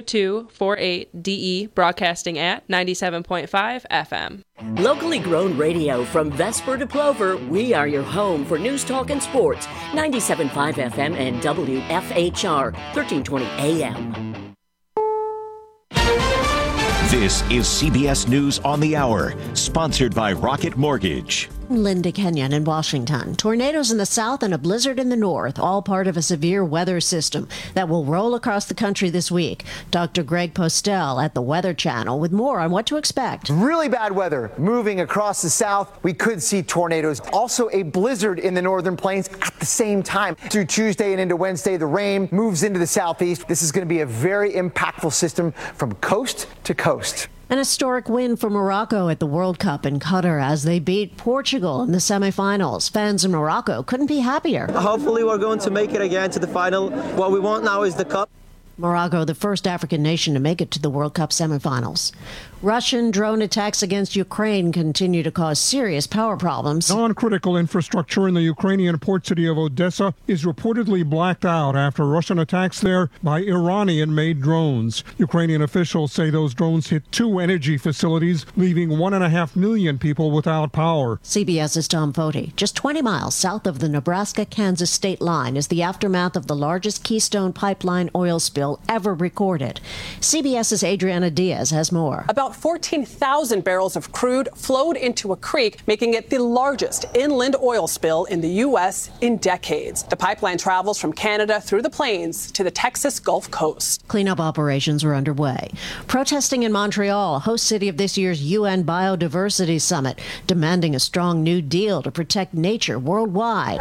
5248DE, broadcasting at 97.5 FM. Locally grown radio from Vesper to Plover, we are your home for news, talk, and sports. 97.5 FM and WFHR, 1320 AM. This is CBS News on the Hour, sponsored by Rocket Mortgage. Linda Kenyon in Washington. Tornadoes in the south and a blizzard in the north, all part of a severe weather system that will roll across the country this week. Dr. Greg Postel at the Weather Channel with more on what to expect. Really bad weather moving across the south. We could see tornadoes. Also a blizzard in the northern plains at the same time. Through Tuesday and into Wednesday, the rain moves into the southeast. This is going to be a very impactful system from coast to coast. An historic win for Morocco at the World Cup in Qatar as they beat Portugal in the semifinals. Fans in Morocco couldn't be happier. Hopefully we're going to make it again to the final. What we want now is the cup. Morocco, the first African nation to make it to the World Cup semifinals. Russian drone attacks against Ukraine continue to cause serious power problems. Non-critical infrastructure in the Ukrainian port city of Odessa is reportedly blacked out after Russian attacks there by Iranian-made drones. Ukrainian officials say those drones hit 2 energy facilities, leaving 1.5 million people without power. CBS's Tom Foti. Just 20 miles south of the Nebraska-Kansas state line is the aftermath of the largest Keystone Pipeline oil spill ever recorded. CBS's Adriana Diaz has more. About 14,000 barrels of crude flowed into a creek, making it the largest inland oil spill in the U.S. in decades. The pipeline travels from Canada through the plains to the Texas Gulf Coast. Cleanup operations are underway. Protesting in Montreal, host city of this year's UN Biodiversity Summit, demanding a strong new deal to protect nature worldwide.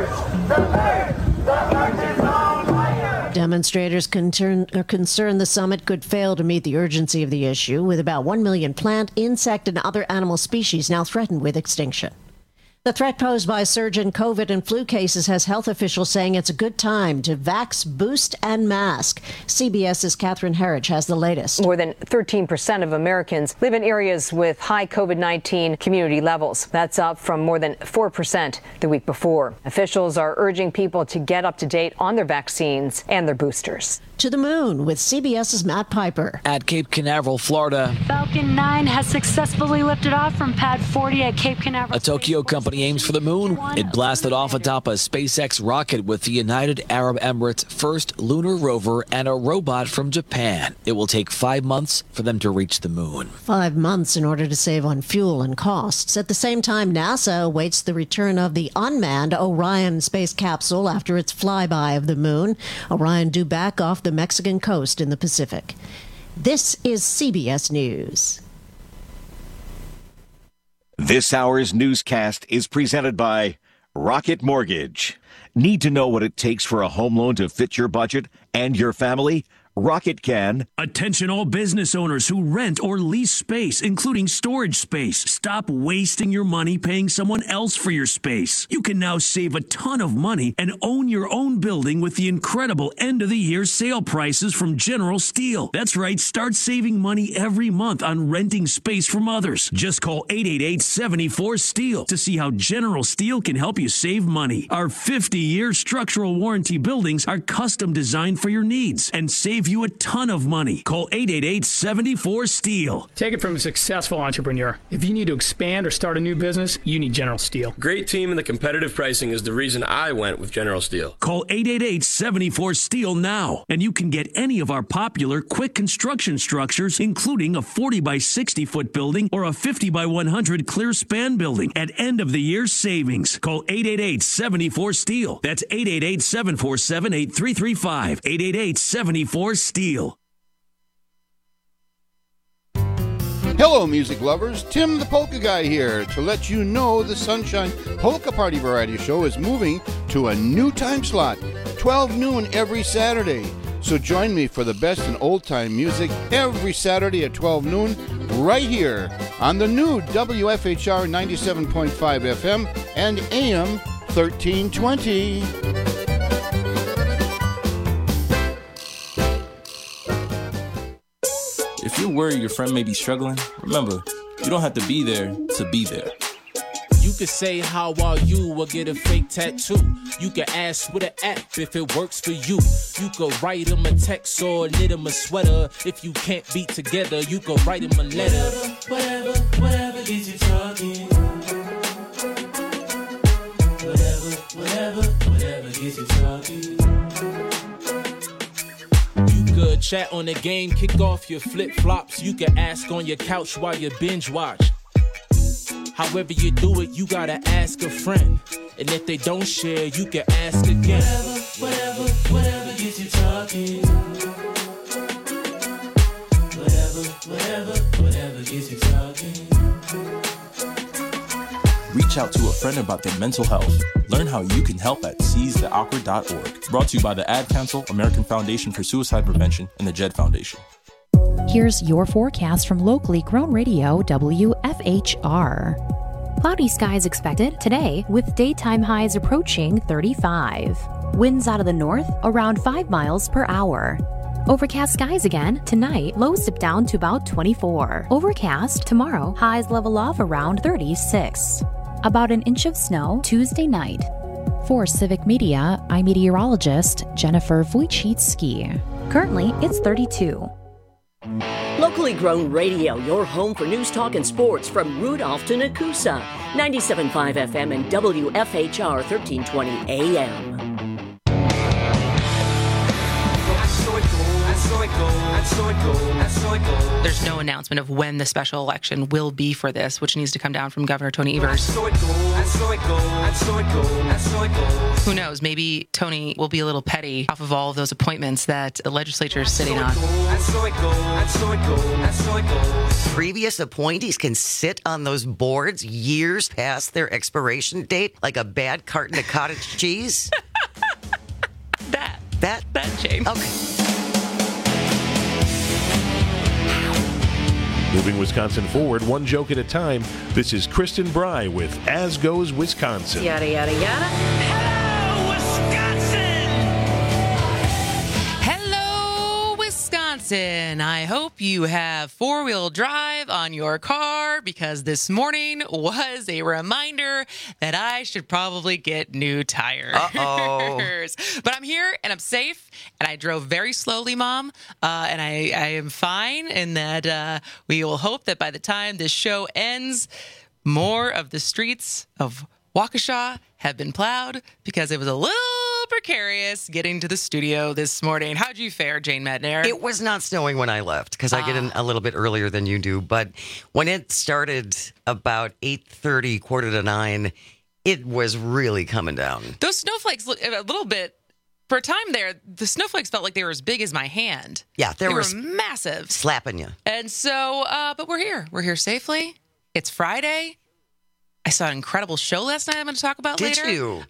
Demonstrators are concerned the summit could fail to meet the urgency of the issue, with about 1 million plant, insect, and other animal species now threatened with extinction. The threat posed by a surge in COVID and flu cases has health officials saying it's a good time to vax, boost, and mask. CBS's Catherine Herridge has the latest. More than 13% of Americans live in areas with high COVID-19 community levels. That's up from more than 4% the week before. Officials are urging people to get up to date on their vaccines and their boosters. To the moon with CBS's Matt Piper. At Cape Canaveral, Florida. Falcon 9 has successfully lifted off from Pad 40 at Cape Canaveral. A Tokyo company aims for the moon. It blasted off atop a SpaceX rocket with the United Arab Emirates' first lunar rover and a robot from Japan. It will take 5 months for them to reach the moon. 5 months in order to save on fuel and costs. At the same time, NASA awaits the return of the unmanned Orion space capsule after its flyby of the moon. Orion due back off the Mexican coast in the Pacific. This is CBS News. This hour's newscast is presented by Rocket Mortgage. Need to know what it takes for a home loan to fit your budget and your family? Rocket can. Attention all business owners who rent or lease space, including storage space. Stop wasting your money paying someone else for your space. You can now save a ton of money and own your own building with the incredible end-of-the-year sale prices from General Steel. That's right, start saving money every month on renting space from others. Just call 888-74-STEEL to see how General Steel can help you save money. Our 50-year structural warranty buildings are custom designed for your needs and save you a ton of money. Call 888-74-STEEL. Take it from a successful entrepreneur. If you need to expand or start a new business, you need General Steel. Great team and the competitive pricing is the reason I went with General Steel. Call 888-74-STEEL now, and you can get any of our popular quick construction structures, including a 40 by 60 foot building or a 50 by 100 clear span building at end of the year savings. Call 888-74-STEEL. That's 888-747-8335. 888-74-STEEL. Hello, music lovers. Tim the Polka Guy here to let you know the Sunshine Polka Party Variety Show is moving to a new time slot, 12 noon every Saturday. So join me for the best in old-time music every Saturday at 12 noon right here on the new WFHR 97.5 FM and AM 1320. If you're worried your friend may be struggling, remember, you don't have to be there to be there. You You could say how are you or get a fake tattoo. You can ask with an app if it works for you. You could write them a text or knit them a sweater. If you can't be together, you could write them a letter. Whatever gets you talking. Whatever gets you talking. You could chat on the game, kick off your flip-flops. You can ask on your couch while you binge watch. However you do it, you gotta ask a friend. And if they don't share, you can ask again. Whatever gets you talking. Whatever gets you talking. Reach out to a friend about their mental health. Learn how you can help at seizetheawkward.org. Brought to you by the Ad Council, American Foundation for Suicide Prevention, and the JED Foundation. Here's your forecast from locally grown radio WFHR. Cloudy skies expected today with daytime highs approaching 35. Winds out of the north around 5 miles per hour. Overcast skies again tonight, lows dip down to about 24. Overcast tomorrow, highs level off around 36. About an inch of snow Tuesday night. For Civic Media, I'm meteorologist Jennifer Wojcicki. Currently, it's 32. Locally grown radio, your home for news, talk, and sports from Rudolph to Nakusa. 97.5 FM and WFHR 1320 AM. There's no announcement of when the special election will be for this, which needs to come down from Governor Tony Evers. Who knows? Maybe Tony will be a little petty off of all of those appointments that the legislature is sitting on. Previous appointees can sit on those boards years past their expiration date, like a bad carton of cottage cheese. That James. Okay. Moving Wisconsin forward, one joke at a time. This is Kristen Bry with As Goes Wisconsin. Yada, yada, yada. Hello, Wisconsin. I hope you have four-wheel drive on your car because this morning was a reminder that I should probably get new tires. Uh-oh. But I'm here and I'm safe and I drove very slowly, Mom, and I am fine, and that we will hope that by the time this show ends, more of the streets of Waukesha have been plowed because it was a little precarious getting to the studio this morning. How'd you fare, Jane Madnair? It was not snowing when I left because I get in a little bit earlier than you do. But when it started about 8:30, 8:45, it was really coming down. Those snowflakes look a little bit. For a time there, the snowflakes felt like they were as big as my hand. Yeah, they were massive. Slapping you. And so, but we're here. We're here safely. It's Friday. I saw an incredible show last night I'm going to talk about later. Did you?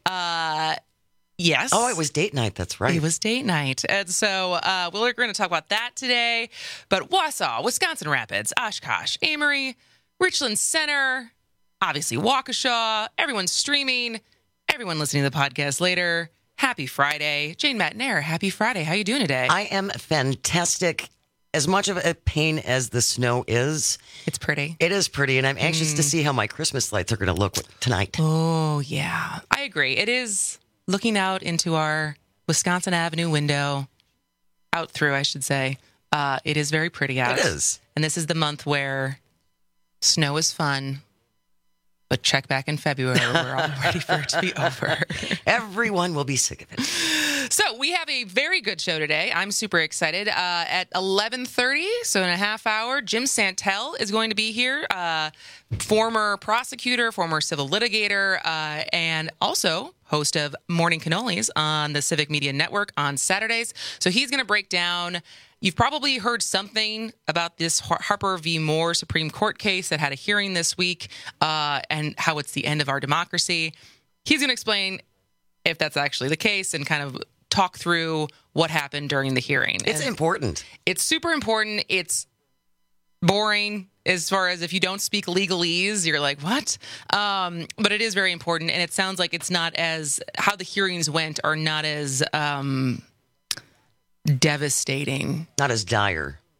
Yes. Oh, it was date night. That's right. It was date night. And so we're going to talk about that today. But Wausau, Wisconsin Rapids, Oshkosh, Amory, Richland Center, obviously Waukesha, everyone's streaming, everyone listening to the podcast later. Happy Friday. Jane Madnair, happy Friday. How are you doing today? I am fantastic. As much of a pain as the snow is, it's pretty. It is pretty, and I'm anxious to see how my Christmas lights are going to look tonight. Oh, yeah. I agree. It is looking out into our Wisconsin Avenue window, out through, I should say. It is very pretty out. It is. And this is the month where snow is fun, but check back in February. We're all ready for it to be over. Everyone will be sick of it. So we have a very good show today. I'm super excited. At 11:30, so in a half hour, Jim Santel is going to be here. Former prosecutor, former civil litigator, and also host of Morning Cannolis on the Civic Media Network on Saturdays. So he's going to break down. You've probably heard something about this Harper v. Moore Supreme Court case that had a hearing this week, and how it's the end of our democracy. He's going to explain if that's actually the case and kind of talk through what happened during the hearing. It's important. It's super important. It's boring as far as if you don't speak legalese, you're like, what? But it is very important. And it sounds like it's not as, how the hearings went are not as devastating. Not as dire.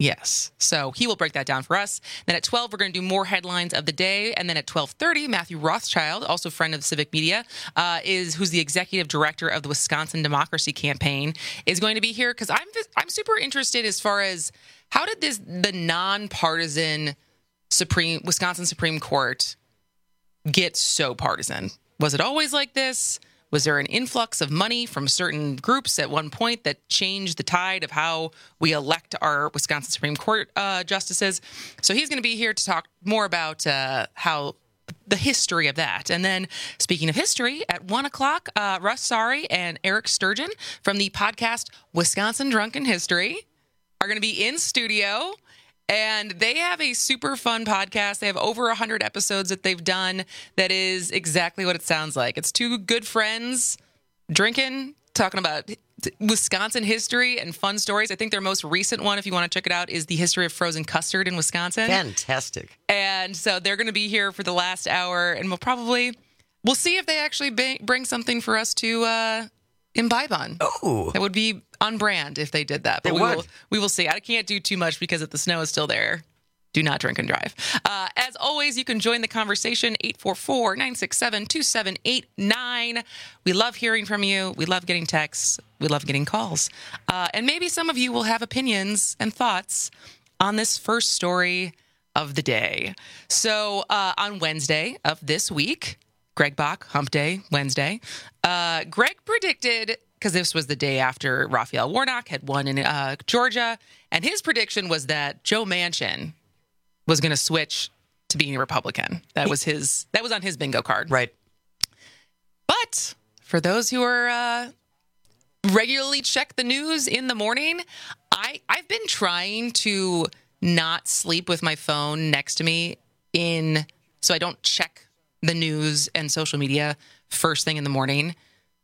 Yes. So he will break that down for us. Then at 12, we're going to do more headlines of the day. And then at 12:30, Matthew Rothschild, also friend of Civic Media, who's the executive director of the Wisconsin Democracy Campaign, is going to be here because I'm super interested as far as how did the nonpartisan Wisconsin Supreme Court get so partisan? Was it always like this? Was there an influx of money from certain groups at one point that changed the tide of how we elect our Wisconsin Supreme Court justices? So he's going to be here to talk more about how the history of that. And then speaking of history, at 1 o'clock, Russ Sari and Eric Sturgeon from the podcast Wisconsin Drunken History are going to be in studio. And they have a super fun podcast. They have over 100 episodes that they've done that is exactly what it sounds like. It's two good friends drinking, talking about Wisconsin history and fun stories. I think their most recent one, if you want to check it out, is the history of frozen custard in Wisconsin. Fantastic. And so they're going to be here for the last hour, and we'll see if they actually bring something for us to imbibe on. Oh, that would be on brand if they did that. But we will see. I can't do too much because if the snow is still there, do not drink and drive. As always, you can join the conversation, 844-967-2789. We love hearing from you. We love getting texts. We love getting calls. And maybe some of you will have opinions and thoughts on this first story of the day. So on Wednesday of this week, Greg Bach, Hump Day, Wednesday, Greg predicted, because this was the day after Raphael Warnock had won in Georgia, and his prediction was that Joe Manchin was going to switch to being a Republican. That was on his bingo card. Right. But for those who are regularly check the news in the morning, I've been trying to not sleep with my phone next to me so I don't check the news and social media first thing in the morning.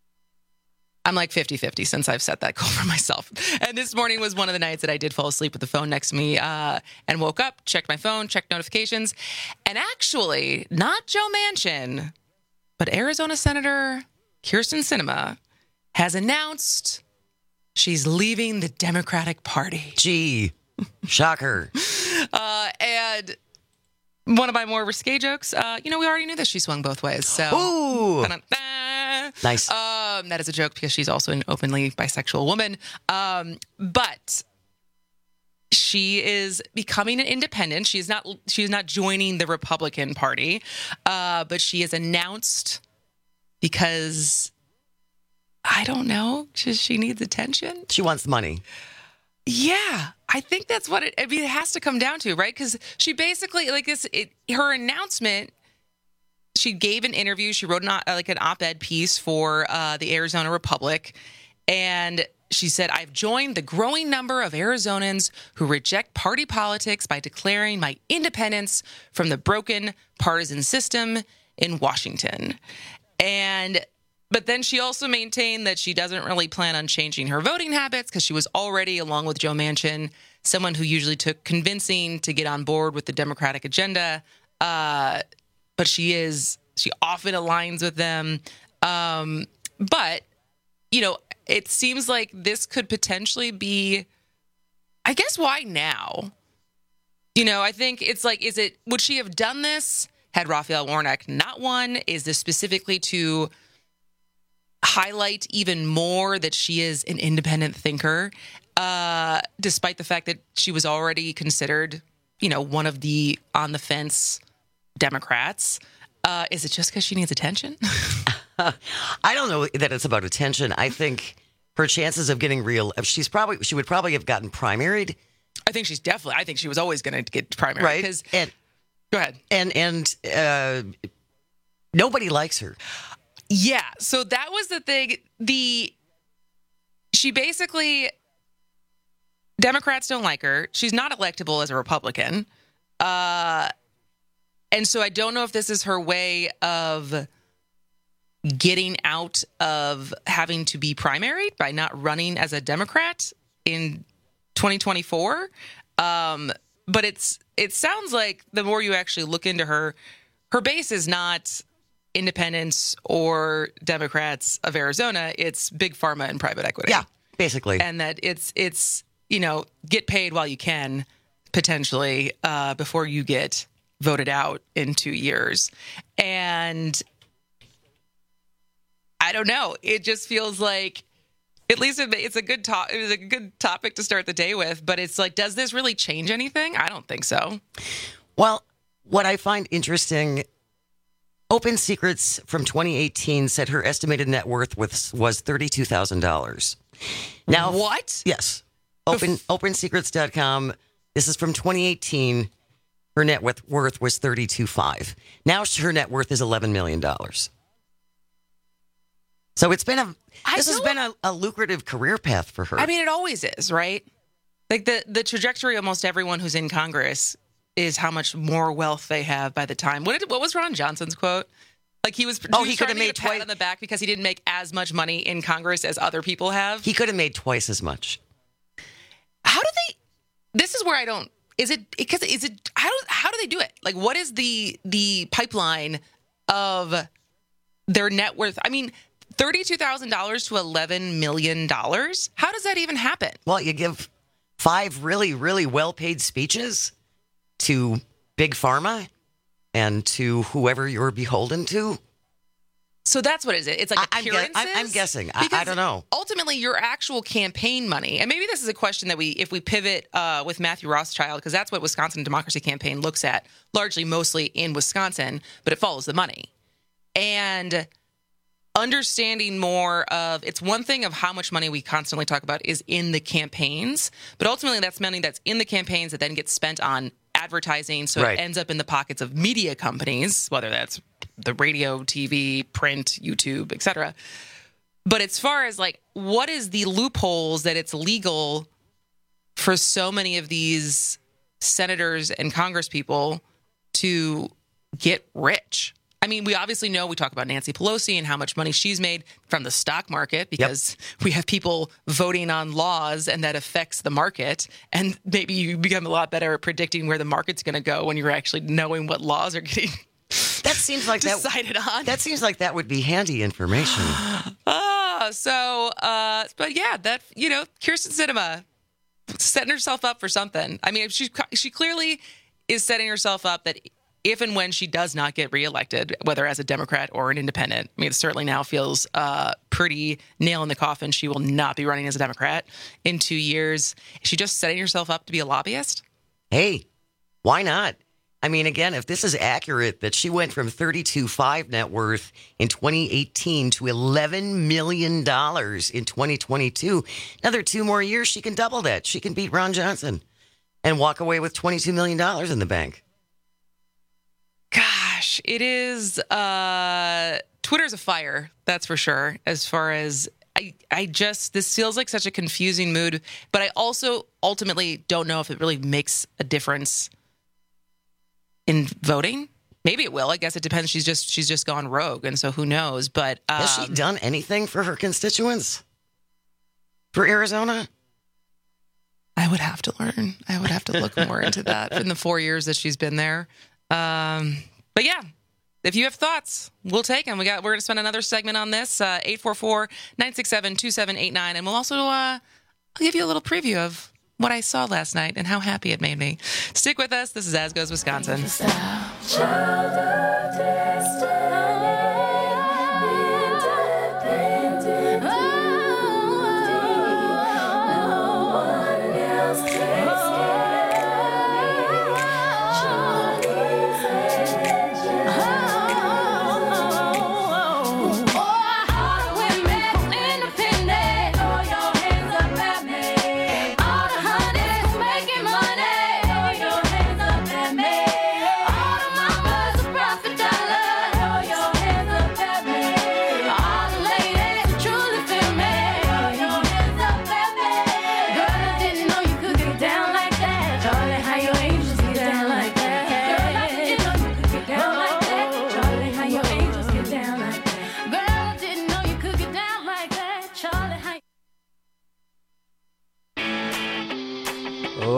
I'm like 50-50 since I've set that goal for myself. And this morning was one of the nights that I did fall asleep with the phone next to me and woke up, checked my phone, checked notifications. And actually, not Joe Manchin, but Arizona Senator Kyrsten Sinema has announced she's leaving the Democratic Party. Gee, shocker. And one of my more risque jokes, we already knew that she swung both ways. So, ooh. Nice. That is a joke because she's also an openly bisexual woman. But she is becoming an independent. She is not joining the Republican Party. But she has announced because I don't know, she needs attention. She wants money. Yeah, I think that's what it has to come down to, right? Because she basically, her announcement, she gave an interview. She wrote an op-ed piece for the Arizona Republic. And she said, I've joined the growing number of Arizonans who reject party politics by declaring my independence from the broken partisan system in Washington. But then she also maintained that she doesn't really plan on changing her voting habits because she was already, along with Joe Manchin, someone who usually took convincing to get on board with the Democratic agenda. But she often aligns with them. But, it seems like this could potentially be, I guess, why now? I think it's like, would she have done this had Raphael Warnock not won? Is this specifically to highlight even more that she is an independent thinker, despite the fact that she was already considered, one of the on the fence Democrats? Is it just because she needs attention? I don't know that it's about attention. I think her chances of getting she would probably have gotten primaried. I think she was always going to get primaried. Right. Go ahead. And nobody likes her. Yeah, so that was the thing. She basically, Democrats don't like her. She's not electable as a Republican. And so I don't know if this is her way of getting out of having to be primaried by not running as a Democrat in 2024. But it sounds like the more you actually look into her base is not independents or Democrats of Arizona. It's big pharma and private equity. Yeah, basically. And that it's get paid while you can, potentially, before you get voted out in 2 years. And I don't know. It just feels like, at least it's a good talk. It was a good topic to start the day with, but it's like, does this really change anything? I don't think so. Well, what I find interesting, Open Secrets from 2018 said her estimated net worth was $32,000. Now, what? Yes. OpenSecrets.com. This is from 2018. Her net worth was $32.5. Now her net worth is $11 million. So it's been this has been a lucrative career path for her. I mean, it always is, right? Like the trajectory of almost everyone who's in Congress is how much more wealth they have by the time. What was Ron Johnson's quote? Like he could have made a pat on the back because he didn't make as much money in Congress as other people have. He could have made twice as much. How do they? This is where I don't. Is it because how do they do it? Like, what is the pipeline of their net worth? I mean, $32,000 to $11 million. How does that even happen? Well, you give 5 really, really well-paid speeches to Big Pharma and to whoever you're beholden to. So that's what it is. It's like appearances? I'm guessing. I don't know. Ultimately, your actual campaign money, and maybe this is a question that if we pivot with Matthew Rothschild, because that's what Wisconsin Democracy Campaign looks at, largely mostly in Wisconsin, but it follows the money. And understanding more of, it's one thing of how much money we constantly talk about is in the campaigns, but ultimately that's money that's in the campaigns that then gets spent on advertising, so It ends up in the pockets of media companies, whether that's the radio, TV, print, YouTube, etc. But as far as like, what is the loopholes that it's legal for so many of these senators and congresspeople to get rich? I mean, we obviously know, we talk about Nancy Pelosi and how much money she's made from the stock market because we have people voting on laws and that affects the market. And maybe you become a lot better at predicting where the market's going to go when you're actually knowing what laws are getting decided on. That seems like that would be handy information. But yeah, that, Kyrsten Sinema setting herself up for something. I mean, she clearly is setting herself up that if and when she does not get reelected, whether as a Democrat or an independent, I mean, it certainly now feels pretty nail in the coffin. She will not be running as a Democrat in 2 years. Is she just setting herself up to be a lobbyist? Hey, why not? I mean, again, if this is accurate, that she went from $32.5 net worth in 2018 to $11 million in 2022, another 2 more years, she can double that. She can beat Ron Johnson and walk away with $22 million in the bank. Gosh, it is, Twitter's a fire, that's for sure, as far as, this feels like such a confusing mood, but I also ultimately don't know if it really makes a difference in voting. Maybe it will. I guess it depends. She's just gone rogue, and so who knows, but... has she done anything for her constituents? For Arizona? I would have to learn. I would have to look more into that in the 4 years that she's been there. But yeah, if you have thoughts, we'll take them. We're going to spend another segment on this, 844-967-2789. And we'll also, I'll give you a little preview of what I saw last night and how happy it made me. Stick with us. This is As Goes Wisconsin.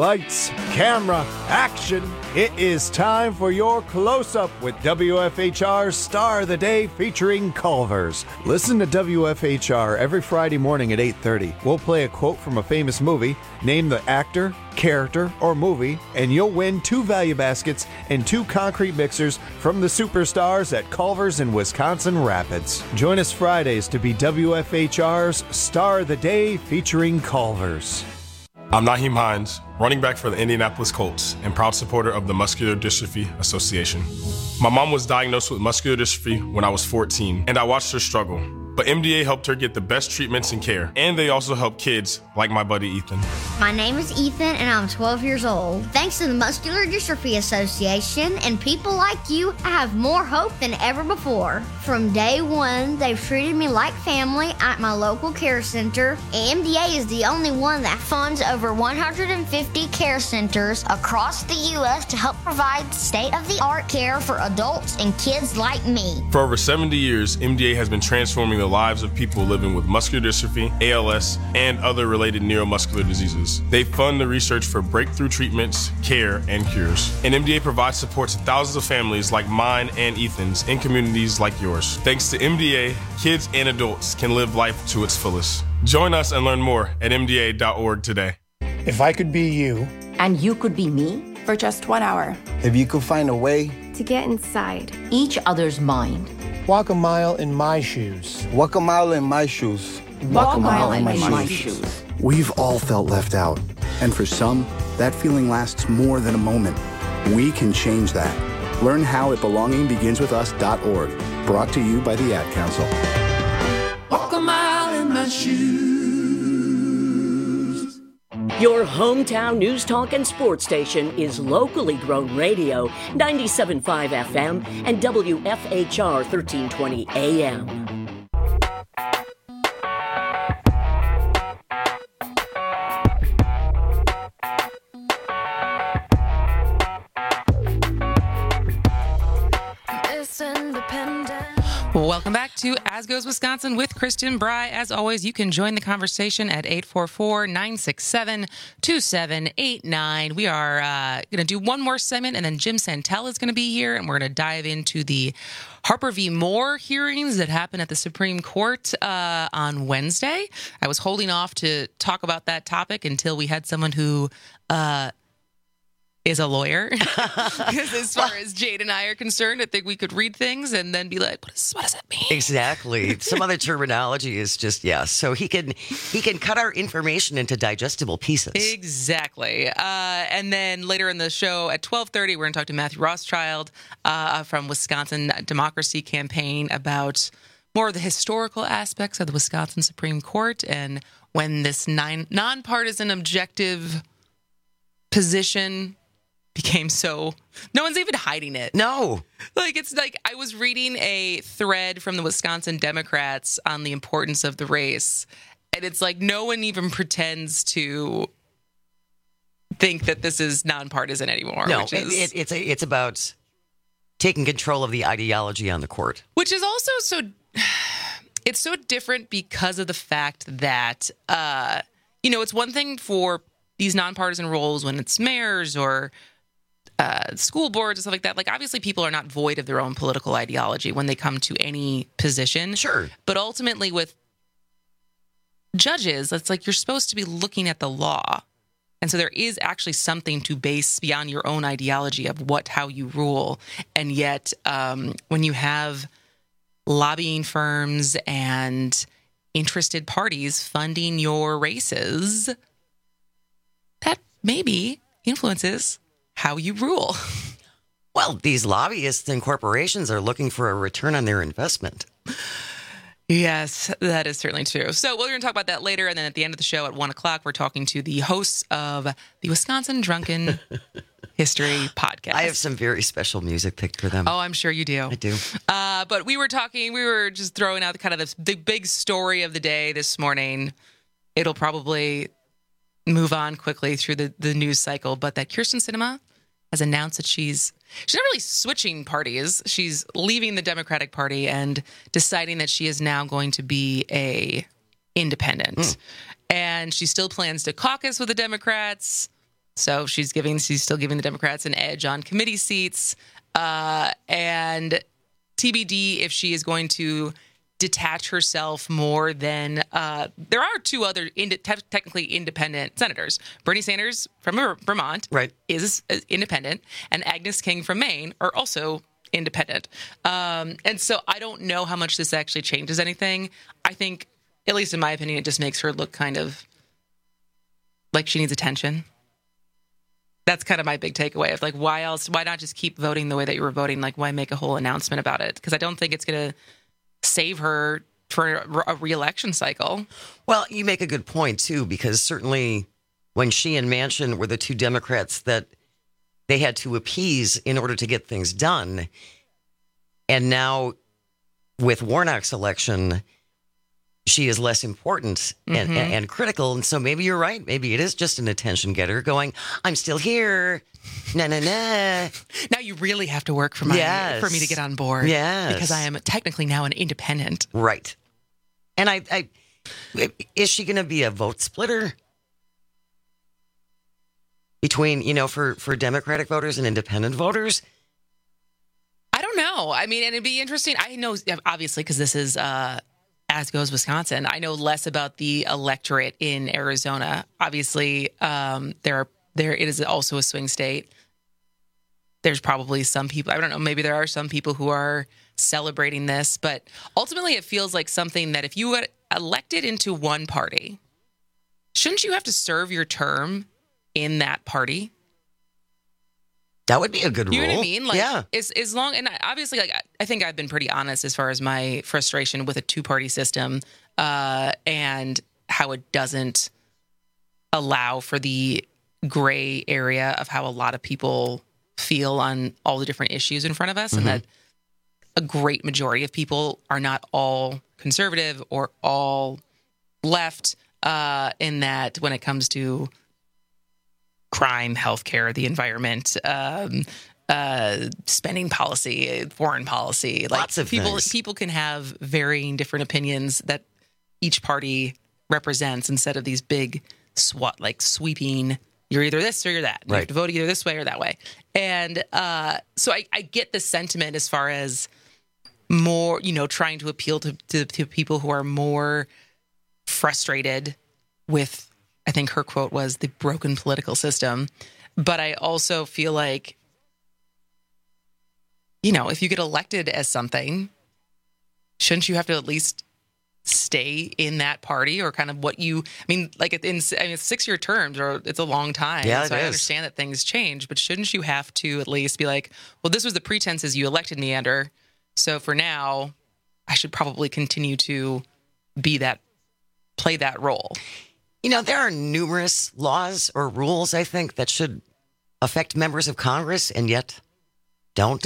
Lights, camera, action. It is time for your close-up with WFHR's Star of the Day featuring Culver's. Listen to WFHR every Friday morning at 8:30. We'll play a quote from a famous movie, name the actor, character, or movie, and you'll win 2 value baskets and 2 concrete mixers from the superstars at Culver's in Wisconsin Rapids. Join us Fridays to be WFHR's Star of the Day featuring Culver's. I'm Naheem Hines, running back for the Indianapolis Colts and proud supporter of the Muscular Dystrophy Association. My mom was diagnosed with muscular dystrophy when I was 14, and I watched her struggle. But MDA helped her get the best treatments and care, and they also help kids like my buddy Ethan. My name is Ethan, and I'm 12 years old. Thanks to the Muscular Dystrophy Association and people like you, I have more hope than ever before. From day one, they've treated me like family at my local care center. MDA is the only one that funds over 150 care centers across the U.S. to help provide state-of-the-art care for adults and kids like me. For over 70 years, MDA has been transforming the lives of people living with muscular dystrophy, ALS, and other related neuromuscular diseases. They fund the research for breakthrough treatments, care, and cures. And MDA provides support to thousands of families like mine and Ethan's in communities like yours. Thanks to MDA, kids and adults can live life to its fullest. Join us and learn more at MDA.org today. If I could be you. And you could be me. For just 1 hour. If you could find a way. To get inside. Each other's mind. Walk a mile in my shoes. Walk a mile in my shoes. Walk a mile in my shoes. We've all felt left out. And for some, that feeling lasts more than a moment. We can change that. Learn how at belongingbeginswithus.org. Brought to you by the Ad Council. Walk a mile in my shoes. Your hometown news, talk, and sports station is locally grown radio, 97.5 FM and WFHR 1320 AM. Welcome back to As Goes Wisconsin with Kristen Bry. As always, you can join the conversation at 844-967-2789. We are going to do one more segment, and then Jim Santel is going to be here, and we're going to dive into the Harper v. Moore hearings that happened at the Supreme Court on Wednesday. I was holding off to talk about that topic until we had someone who is a lawyer. Because as far as Jade and I are concerned, I think we could read things and then be like, what does that mean? Exactly. Some other terminology is just, so he can cut our information into digestible pieces. Exactly. And then later in the show at 12:30, we're going to talk to Matthew Rothschild from Wisconsin Democracy Campaign about more of the historical aspects of the Wisconsin Supreme Court and when this nonpartisan objective position became so, no one's even hiding it. No. It's like I was reading a thread from the Wisconsin Democrats on the importance of the race, and it's like no one even pretends to think that this is nonpartisan anymore. No, which is, it's about taking control of the ideology on the court. Which is also it's so different because of the fact that, it's one thing for these nonpartisan roles when it's mayors or school boards and stuff like that. Like, obviously, people are not void of their own political ideology when they come to any position. Sure. But ultimately, with judges, it's like you're supposed to be looking at the law. And so there is actually something to base beyond your own ideology of how you rule. And yet, when you have lobbying firms and interested parties funding your races, that maybe influences how you rule. Well, these lobbyists and corporations are looking for a return on their investment. Yes, that is certainly true. So we're going to talk about that later. And then at the end of the show at 1 o'clock, we're talking to the hosts of the Wisconsin Drunken History Podcast. I have some very special music picked for them. Oh, I'm sure you do. I do. But we were just throwing out kind of the big story of the day this morning. It'll probably move on quickly through the news cycle, but that Kyrsten Sinema has announced that she's not really switching parties. She's leaving the Democratic Party and deciding that she is now going to be a independent. And she still plans to caucus with the Democrats, So she's still giving the Democrats an edge on committee seats. And TBD if she is going to detach herself more than there are two other technically independent senators. Bernie Sanders from Vermont is independent, and Agnes King from Maine are also independent. And so I don't know how much this actually changes anything. I think, at least in my opinion, it just makes her look kind of like she needs attention. That's kind of my big takeaway of like, why not just keep voting the way that you were voting? Like, why make a whole announcement about it? Because I don't think it's going to save her for a re-election cycle. Well, you make a good point, too, because certainly when she and Manchin were the two Democrats that they had to appease in order to get things done. And now with Warnock's election, she is less important and critical. And so maybe you're right. Maybe it is just an attention getter going, I'm still here. Nah. Now you really have to work for me to get on board. Yes. Because I am technically now an independent. Right. And I is she going to be a vote splitter between, for Democratic voters and independent voters? I don't know. I mean, and it'd be interesting. I know, obviously, because this is As Goes Wisconsin. I know less about the electorate in Arizona. Obviously, it is also a swing state. There's probably some people, I don't know, maybe there are some people who are celebrating this, but ultimately it feels like something that if you got elected into one party, shouldn't you have to serve your term in that party? That would be a good rule. You know what I mean? Like, yeah. As long, and obviously, like, I think I've been pretty honest as far as my frustration with a two-party system and how it doesn't allow for the gray area of how a lot of people feel on all the different issues in front of us, and that a great majority of people are not all conservative or all left in that when it comes to crime, healthcare, the environment, spending policy, foreign policy. Like, lots of things. People can have varying different opinions that each party represents instead of these big sweeping, you're either this or you're that. You have to vote either this way or that way. And so I get the sentiment as far as more, trying to appeal to people who are more frustrated with, I think her quote was, the broken political system. But I also feel like, if you get elected as something, shouldn't you have to at least stay in that party or kind of it's 6-year terms, or it's a long time. Yeah, so I understand that things change, but shouldn't you have to at least be like, well, this was the pretenses you elected me under. So for now, I should probably continue to play that role. There are numerous laws or rules, I think, that should affect members of Congress and yet don't.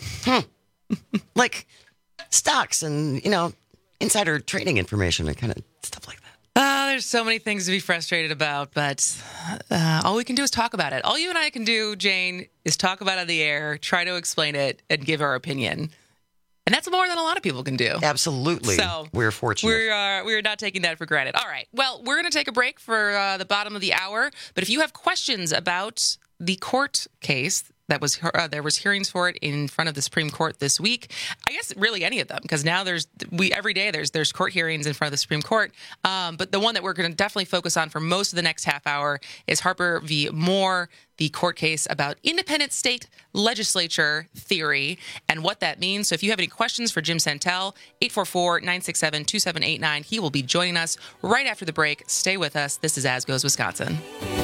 Like stocks and, insider trading information and kind of stuff like that. There's so many things to be frustrated about, but all we can do is talk about it. All you and I can do, Jane, is talk about it on the air, try to explain it, and give our opinion. And that's more than a lot of people can do. Absolutely. So we're fortunate. We're not taking that for granted. All right. Well, we're going to take a break for the bottom of the hour. But if you have questions about the court case that was there was hearings for it in front of the Supreme Court this week, I guess really any of them, because now every day there's court hearings in front of the Supreme Court. But the one that we're going to definitely focus on for most of the next half hour is Harper v. Moore, the court case about independent state legislature theory and what that means. So if you have any questions for Jim Santel, 844-967-2789. He will be joining us right after the break. Stay with us. This is As Goes Wisconsin.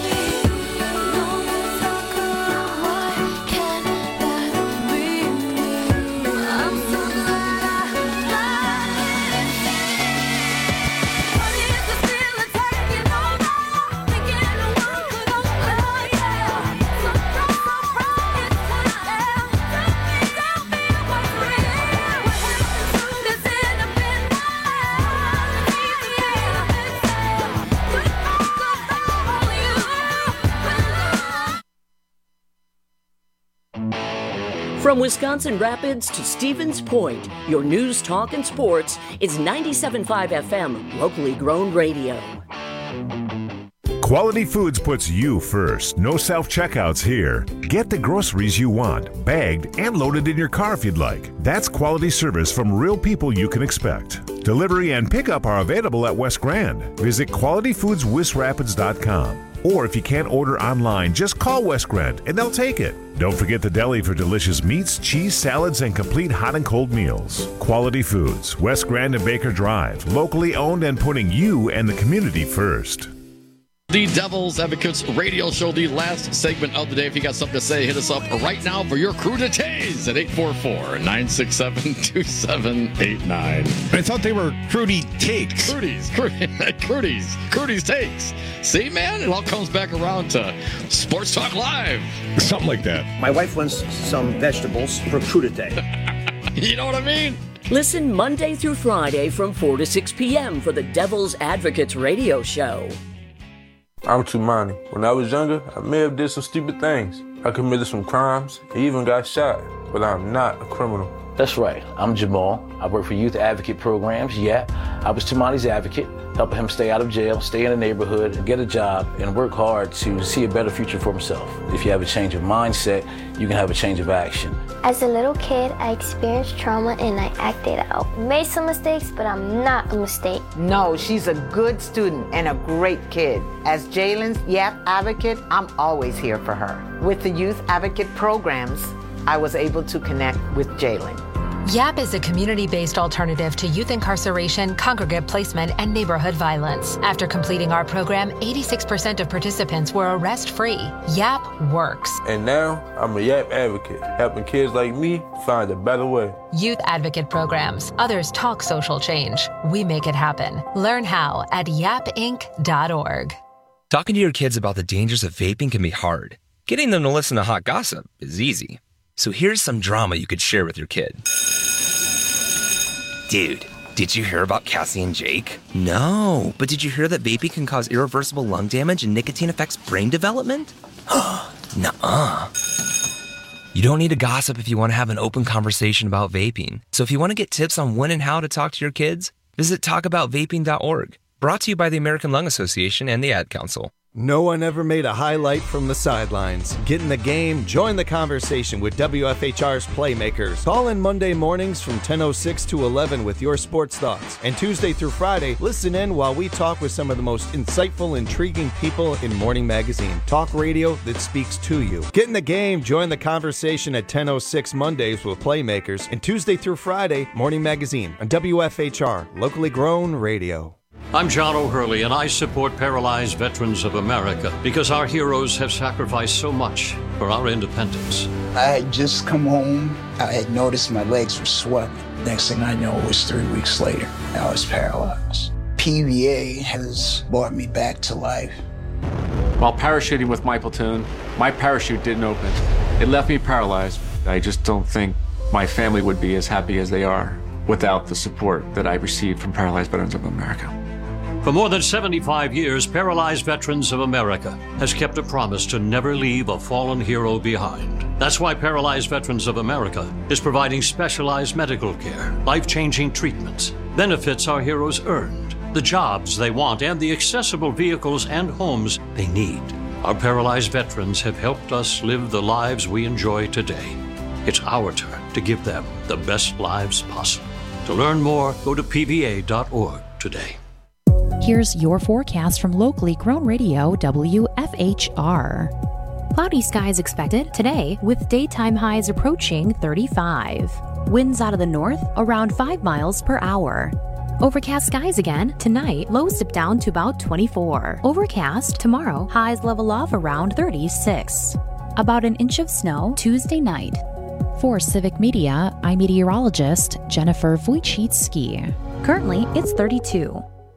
From Wisconsin Rapids to Stevens Point, your news, talk, and sports is 97.5 FM, locally grown radio. Quality Foods puts you first. No self-checkouts here. Get the groceries you want, bagged and loaded in your car if you'd like. That's quality service from real people you can expect. Delivery and pickup are available at West Grand. Visit qualityfoodswistrapids.com. Or if you can't order online, just call West Grand and they'll take it. Don't forget the deli for delicious meats, cheese, salads, and complete hot and cold meals. Quality Foods, West Grand and Baker Drive. Locally owned and putting you and the community first. The Devil's Advocates radio show, the last segment of the day. If you got something to say, hit us up right now for your crudités at 844-967-2789. I thought they were Crudy Takes. Crudy's Takes. See, man, it all comes back around to Sports Talk Live. Something like that. My wife wants some vegetables for crudité. You know what I mean? Listen Monday through Friday from 4 to 6 p.m. for the Devil's Advocates radio show. I'm Tumani. When I was younger, I may have did some stupid things. I committed some crimes, and even got shot, but I'm not a criminal. That's right. I'm Jamal. I work for Youth Advocate Programs. Yeah, I was Tumani's advocate, helping him stay out of jail, stay in the neighborhood, get a job, and work hard to see a better future for himself. If you have a change of mindset, you can have a change of action. As a little kid, I experienced trauma and I acted out. Made some mistakes, but I'm not a mistake. No, she's a good student and a great kid. As Jalen's YAP advocate, I'm always here for her. With the Youth Advocate Programs, I was able to connect with Jalen. YAP is a community-based alternative to youth incarceration, congregate placement, and neighborhood violence. After completing our program, 86% of participants were arrest-free. YAP works. And now, I'm a YAP advocate, helping kids like me find a better way. Youth Advocate Programs. Others talk social change. We make it happen. Learn how at yapinc.org. Talking to your kids about the dangers of vaping can be hard. Getting them to listen to hot gossip is easy. So here's some drama you could share with your kid. Dude, did you hear about Cassie and Jake? No, but did you hear that vaping can cause irreversible lung damage and nicotine affects brain development? Nuh-uh. You don't need to gossip if you want to have an open conversation about vaping. So if you want to get tips on when and how to talk to your kids, visit talkaboutvaping.org. Brought to you by the American Lung Association and the Ad Council. No one ever made a highlight from the sidelines. Get in the game, join the conversation with WFHR's Playmakers. Call in Monday mornings from 10:06 to 11 with your sports thoughts. And Tuesday through Friday, listen in while we talk with some of the most insightful, intriguing people in Morning Magazine. Talk radio that speaks to you. Get in the game, join the conversation at 10:06 Mondays with Playmakers. And Tuesday through Friday, Morning Magazine on WFHR, locally grown radio. I'm John O'Hurley, and I support Paralyzed Veterans of America because our heroes have sacrificed so much for our independence. I had just come home. I had noticed my legs were swelling. Next thing I know, it was 3 weeks later. I was paralyzed. PVA has brought me back to life. While parachuting with my platoon, my parachute didn't open. It left me paralyzed. I just don't think my family would be as happy as they are without the support that I received from Paralyzed Veterans of America. For more than 75 years, Paralyzed Veterans of America has kept a promise to never leave a fallen hero behind. That's why Paralyzed Veterans of America is providing specialized medical care, life-changing treatments, benefits our heroes earned, the jobs they want, and the accessible vehicles and homes they need. Our paralyzed veterans have helped us live the lives we enjoy today. It's our turn to give them the best lives possible. To learn more, go to pva.org today. Here's your forecast from locally grown radio WFHR. Cloudy skies expected today with daytime highs approaching 35. Winds out of the north around 5 miles per hour. Overcast skies again tonight, lows dip down to about 24. Overcast tomorrow, highs level off around 36. About an inch of snow Tuesday night. For Civic Media, I'm meteorologist Jennifer Wojcicki. Currently, it's 32.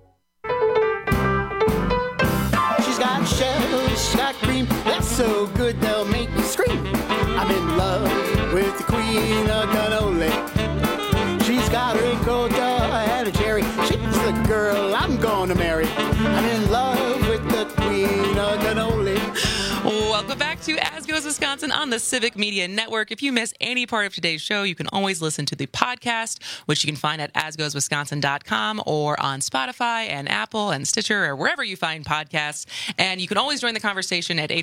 She's got shells, she's got cream, that's so good they'll make you scream. I'm in love with the queen of cannoli. She's got a ricotta and a cherry. She's the girl I'm gonna marry. I'm in love with the queen of cannoli. Welcome back to As Goes Wisconsin on the Civic Media Network. If you miss any part of today's show, you can always listen to the podcast, which you can find at asgoeswisconsin.com or on Spotify and Apple and Stitcher or wherever you find podcasts. And you can always join the conversation at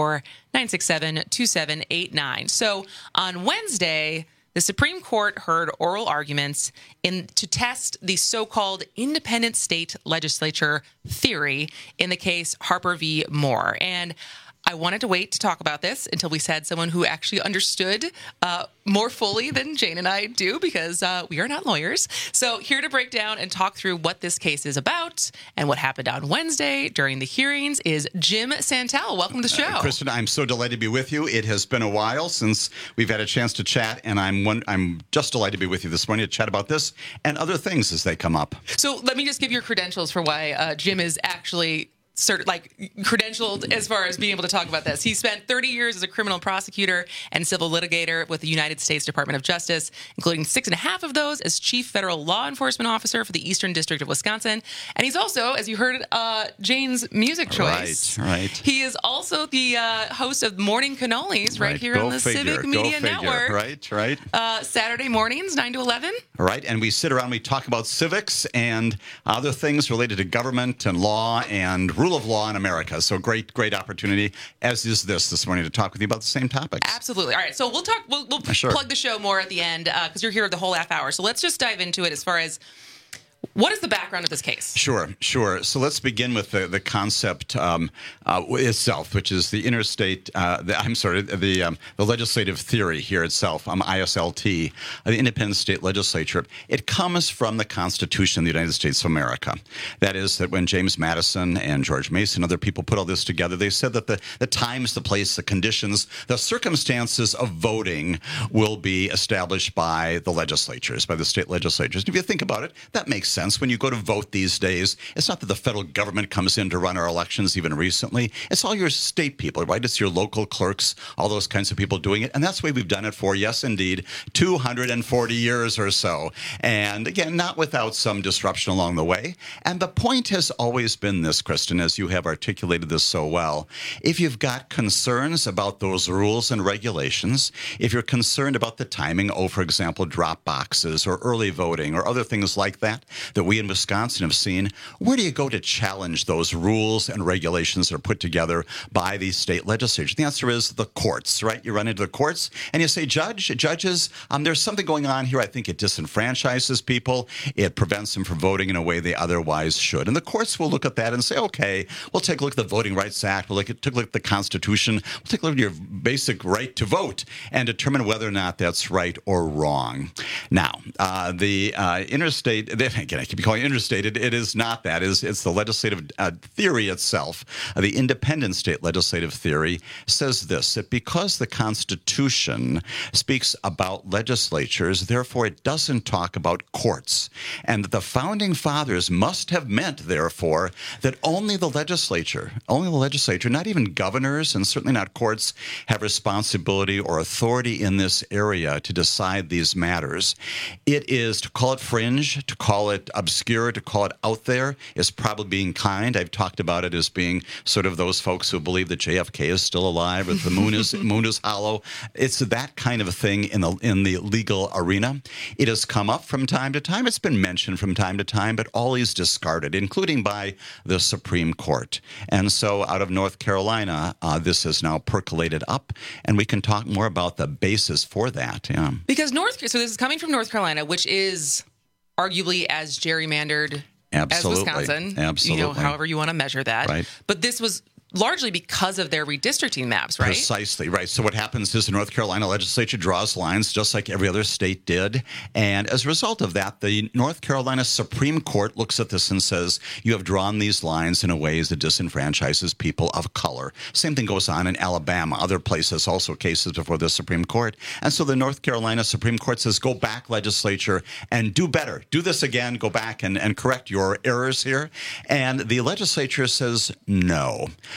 844-967-2789. So on Wednesday, the Supreme Court heard oral arguments to test the so-called independent state legislature theory in the case Harper v. Moore. And I wanted to wait to talk about this until we had someone who actually understood more fully than Jane and I do, because we are not lawyers. So here to break down and talk through what this case is about and what happened on Wednesday during the hearings is Jim Santel. Welcome to the show. Kristen, I'm so delighted to be with you. It has been a while since we've had a chance to chat, and I'm just delighted to be with you this morning to chat about this and other things as they come up. So let me just give your credentials for why Jim is actually credentialed as far as being able to talk about this. He spent 30 years as a criminal prosecutor and civil litigator with the United States Department of Justice, including 6.5 of those as chief federal law enforcement officer for the Eastern District of Wisconsin. And he's also, as you heard, Jane's music choice. Right. He is also the host of Morning Cannolis right here on the Civic Media Network. Right. Saturday mornings, 9 to 11. Right. And we sit around, we talk about civics and other things related to government and law and rule of law in America. So great opportunity, as is this morning, to talk with you about the same topics. Absolutely. All right. So we'll talk. We'll Sure. plug the show more at the end because you're here the whole half hour. So let's just dive into it as far as what is the background of this case? Sure. So let's begin with the concept itself, which is the interstate. The legislative theory here itself. ISLT, the independent state legislature. It comes from the Constitution of the United States of America. That is, that when James Madison and George Mason, other people put all this together, they said that the times, the place, the conditions, the circumstances of voting will be established by the legislatures, by the state legislatures. If you think about it, that makes sense. When you go to vote these days, it's not that the federal government comes in to run our elections even recently. It's all your state people, right? It's your local clerks, all those kinds of people doing it. And that's the way we've done it for, yes, indeed, 240 years or so. And again, not without some disruption along the way. And the point has always been this, Kristen, as you have articulated this so well. If you've got concerns about those rules and regulations, if you're concerned about the timing, for example, drop boxes or early voting or other things like that we in Wisconsin have seen, where do you go to challenge those rules and regulations that are put together by the state legislature? The answer is the courts, right? You run into the courts and you say, judges, there's something going on here. I think it disenfranchises people. It prevents them from voting in a way they otherwise should. And the courts will look at that and say, okay, we'll take a look at the Voting Rights Act. We'll take a look at the Constitution. We'll take a look at your basic right to vote and determine whether or not that's right or wrong. Now, the interstate, again, I keep calling it interstate. It is not that. It's the legislative theory itself. The independent state legislative theory says this, that because the Constitution speaks about legislatures, therefore it doesn't talk about courts. And that the founding fathers must have meant, therefore, that only the legislature, not even governors and certainly not courts, have responsibility or authority in this area to decide these matters. It is, to call it fringe, to call it obscure, to call it out there, is probably being kind. I've talked about it as being sort of those folks who believe that JFK is still alive or the moon is hollow. It's that kind of a thing in the legal arena. It has come up from time to time. It's been mentioned from time to time, but always discarded, including by the Supreme Court. And so out of North Carolina, this has now percolated up, and we can talk more about the basis for that. Yeah. Because this is coming from North Carolina, which is arguably as gerrymandered as Wisconsin. Absolutely. However you want to measure that. Right. But this was largely because of their redistricting maps, right? Precisely, right. So what happens is the North Carolina legislature draws lines just like every other state did. And as a result of that, the North Carolina Supreme Court looks at this and says, you have drawn these lines in a way that disenfranchises people of color. Same thing goes on in Alabama, other places, also cases before the Supreme Court. And so the North Carolina Supreme Court says, go back, legislature, and do better. Do this again, go back and correct your errors here. And the legislature says, no.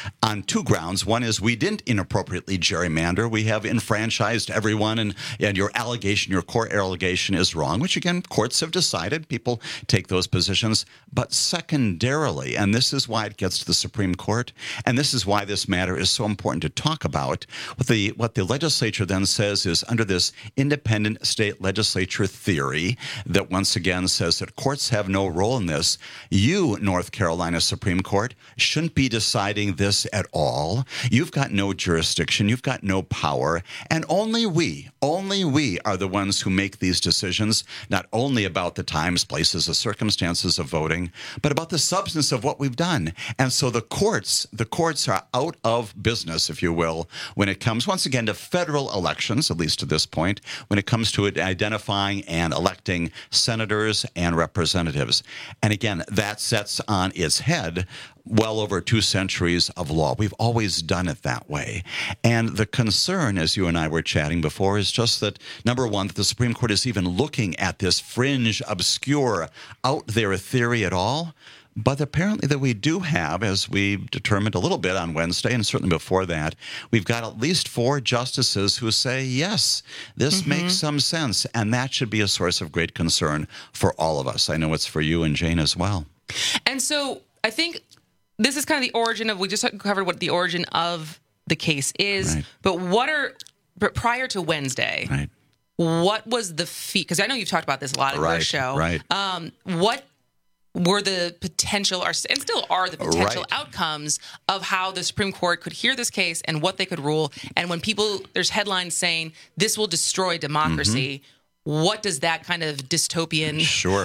on two grounds. One is we didn't inappropriately gerrymander. We have enfranchised everyone, and your allegation, your core allegation is wrong, which, again, courts have decided. People take those positions. But secondarily, and this is why it gets to the Supreme Court, and this is why this matter is so important to talk about, what the legislature then says is under this independent state legislature theory that once again says that courts have no role in this, you, North Carolina Supreme Court, shouldn't be deciding this at all. You've got no jurisdiction. You've got no power. And only we are the ones who make these decisions, not only about the times, places, the circumstances of voting, but about the substance of what we've done. And so the courts are out of business, if you will, when it comes, once again, to federal elections, at least to this point, when it comes to identifying and electing senators and representatives. And again, that sets on its head well over 2 centuries of law. We've always done it that way. And the concern, as you and I were chatting before, is just that, number one, that the Supreme Court is even looking at this fringe, obscure, out there theory at all. But apparently that we do have, as we determined a little bit on Wednesday, and certainly before that, we've got at least 4 justices who say, yes, this makes some sense. And that should be a source of great concern for all of us. I know it's for you and Jane as well. And so I think this is kind of the origin of, we just covered what the origin of the case is, right. But prior to Wednesday, right. What was the fee? Because I know you've talked about this a lot in your show. Right. What were the potential, and still are the potential outcomes of how the Supreme Court could hear this case and what they could rule? And when there's headlines saying this will destroy democracy, what does that kind of dystopian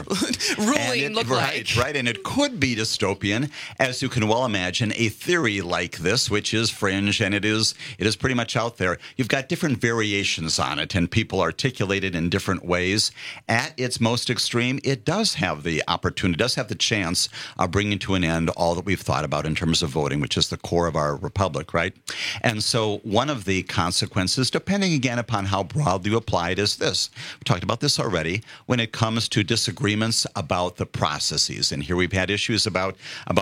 ruling look like? Right, and it could be dystopian, as you can well imagine. A theory like this, which is fringe, and it is pretty much out there. You've got different variations on it, and people articulate it in different ways. At its most extreme, it does have the opportunity, does have the chance of bringing to an end all that we've thought about in terms of voting, which is the core of our republic, right? And so one of the consequences, depending again upon how broadly you apply it, is this. Talked about this already when it comes to disagreements about the processes. And here we've had issues about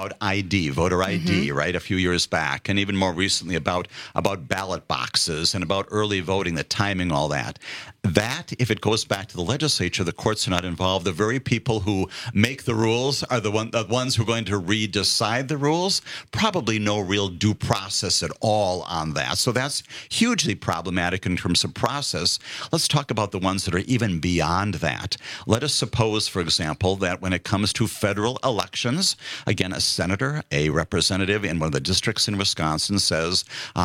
ID, voter ID, right, a few years back, and even more recently about ballot boxes and about early voting, the timing, all that. That, if it goes back to the legislature, the courts are not involved. The very people who make the rules are the ones who are going to decide the rules. Probably no real due process at all on that. So that's hugely problematic in terms of process. Let's talk about the ones that are even beyond that. Let us suppose, for example, that when it comes to federal elections, again, a senator, a representative in one of the districts in Wisconsin says,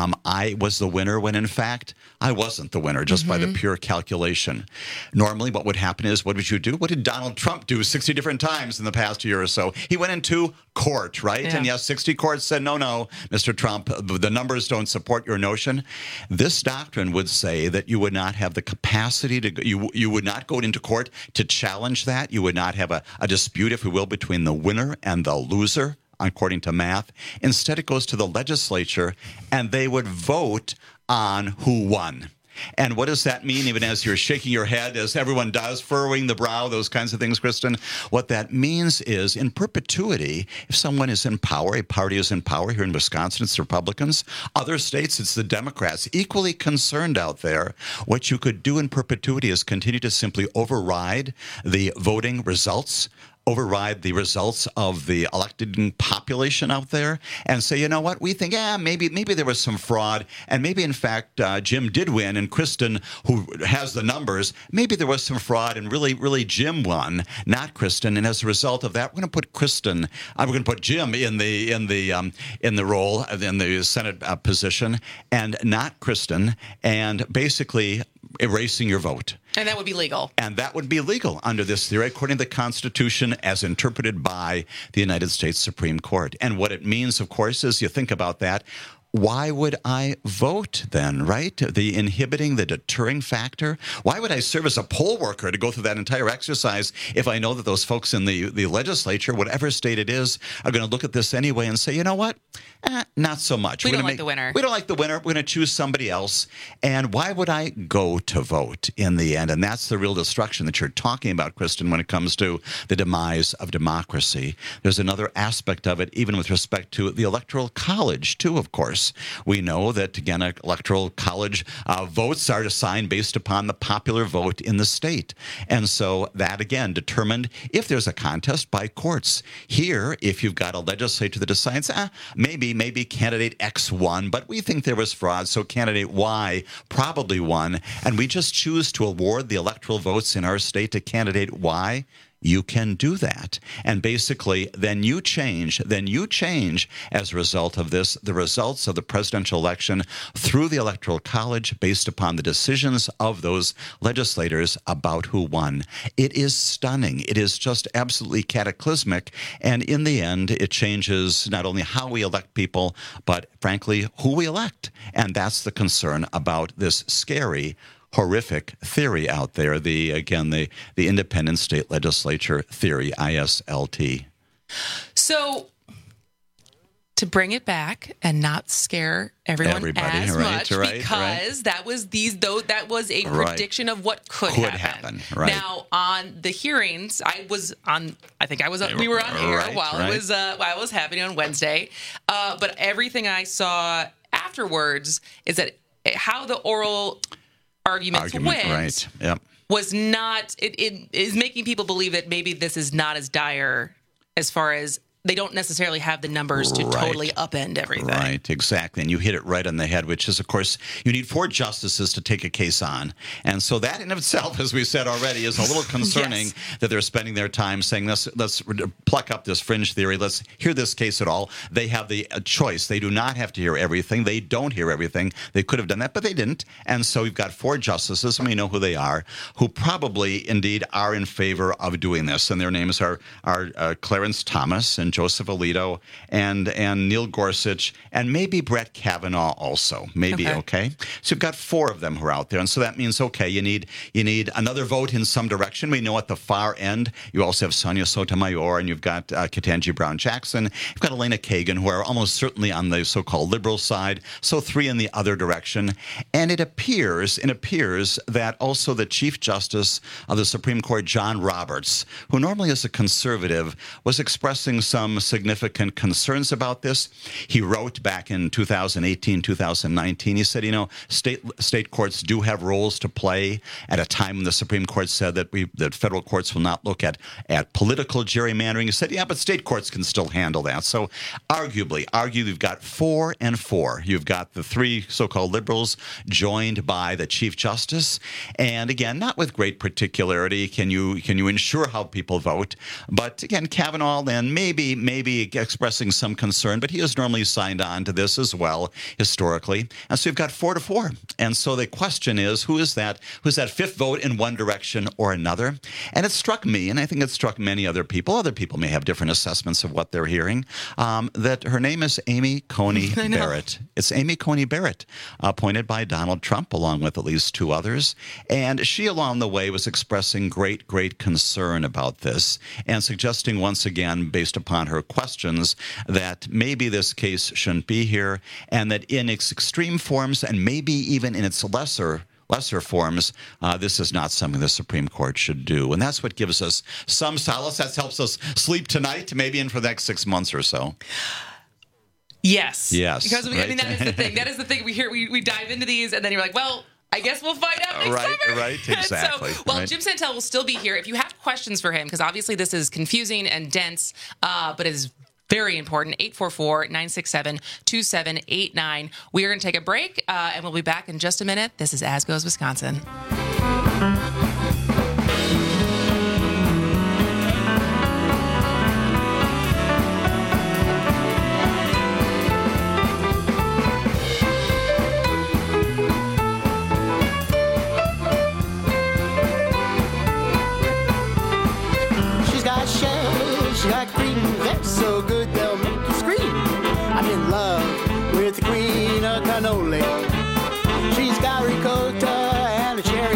I was the winner when, in fact, I wasn't the winner, just by the pure calculation. Normally, what would happen is, what would you do? What did Donald Trump do 60 different times in the past year or so? He went into court, right? Yeah. And yes, 60 courts said, no, Mr. Trump, the numbers don't support your notion. This doctrine would say that you would not have the capacity to, you would not go into court to challenge that. You would not have a dispute, if you will, between the winner and the loser, according to math. Instead, it goes to the legislature, and they would vote on who won. And what does that mean, even as you're shaking your head, as everyone does, furrowing the brow, those kinds of things, Kristen? What that means is, in perpetuity, if someone is in power, a party is in power. Here in Wisconsin, it's the Republicans. Other states, it's the Democrats. Equally concerned out there, what you could do in perpetuity is continue to simply override the voting results, override the results of the elected population out there, and say, you know what, we think, maybe there was some fraud, and maybe, in fact, Jim did win, and Kristen, who has the numbers, maybe there was some fraud, and really Jim won, not Kristen. And as a result of that, we're going to put Jim in the role, in the Senate position, and not Kristen, and basically erasing your vote. And that would be legal. And that would be legal under this theory, according to the Constitution as interpreted by the United States Supreme Court. And what it means, of course, is, you think about that, why would I vote then, right? The inhibiting, the deterring factor. Why would I serve as a poll worker to go through that entire exercise if I know that those folks in the legislature, whatever state it is, are going to look at this anyway and say, you know what? Not so much. We don't like the winner. We don't like the winner. We're going to choose somebody else. And why would I go to vote in the end? And that's the real destruction that you're talking about, Kristen, when it comes to the demise of democracy. There's another aspect of it, even with respect to the Electoral College, too, of course. We know that, again, Electoral College votes are assigned based upon the popular vote in the state. And so that, again, determined if there's a contest by courts. Here, if you've got a legislature that decides, maybe candidate X won, but we think there was fraud, so candidate Y probably won, and we just choose to award the electoral votes in our state to candidate Y, you can do that. And basically, then you change as a result of this, the results of the presidential election through the Electoral College based upon the decisions of those legislators about who won. It is stunning. It is just absolutely cataclysmic. And in the end, it changes not only how we elect people, but frankly, who we elect. And that's the concern about this scary, horrific theory out there, the independent state legislature theory, ISLT. So to bring it back and not scare everybody as much, because that was a prediction of what could happen. Right. Now on the hearings, we were on air while it was happening on Wednesday. But everything I saw afterwards is that how the oral argument went was not, it is making people believe that maybe this is not as dire as far as they don't necessarily have the numbers to totally upend everything. Right, exactly. And you hit it right on the head, which is, of course, you need 4 justices to take a case on. And so that in itself, as we said already, is a little concerning that they're spending their time saying, let's pluck up this fringe theory. Let's hear this case at all. They have the choice. They do not have to hear everything. They don't hear everything. They could have done that, but they didn't. And so we've got 4 justices, and we know who they are, who probably indeed are in favor of doing this. And their names are Clarence Thomas and Joseph Alito and Neil Gorsuch and maybe Brett Kavanaugh also. Maybe, okay? So you've got 4 of them who are out there. And so that means, okay, you need another vote in some direction. We know at the far end, you also have Sonia Sotomayor and you've got Ketanji Brown Jackson. You've got Elena Kagan, who are almost certainly on the so-called liberal side. So 3 in the other direction. And it appears that also the Chief Justice of the Supreme Court, John Roberts, who normally is a conservative, was expressing some significant concerns about this. He wrote back in 2018, 2019, he said, state courts do have roles to play at a time when the Supreme Court said that federal courts will not look at political gerrymandering. He said, yeah, but state courts can still handle that. So arguably, you've got 4 and 4. You've got the 3 so-called liberals joined by the Chief Justice. And again, not with great particularity can you ensure how people vote. But again, Kavanaugh then maybe expressing some concern, but he has normally signed on to this as well historically. And so you've got 4 to 4. And so the question is, who's that 5th vote in one direction or another? And it struck me, and I think it struck many other people. Other people may have different assessments of what they're hearing, that her name is Amy Coney Barrett. It's Amy Coney Barrett, appointed by Donald Trump, along with at least 2 others. And she, along the way, was expressing great, great concern about this and suggesting once again, based upon her questions, that maybe this case shouldn't be here and that in its extreme forms and maybe even in its lesser forms, this is not something the Supreme Court should do. And that's what gives us some solace. That helps us sleep tonight, maybe in for the next 6 months or so. Yes. Because that is the thing. That is the thing. We dive into these and then you're like, well, I guess we'll find out next summer. Right, exactly. Jim Santel will still be here. If you have questions for him, because obviously this is confusing and dense, but it is very important, 844-967-2789. We are going to take a break, and we'll be back in just a minute. This is As Goes Wisconsin. She's got shells, she's got cream, that's so good they'll make you scream. I'm in love with the queen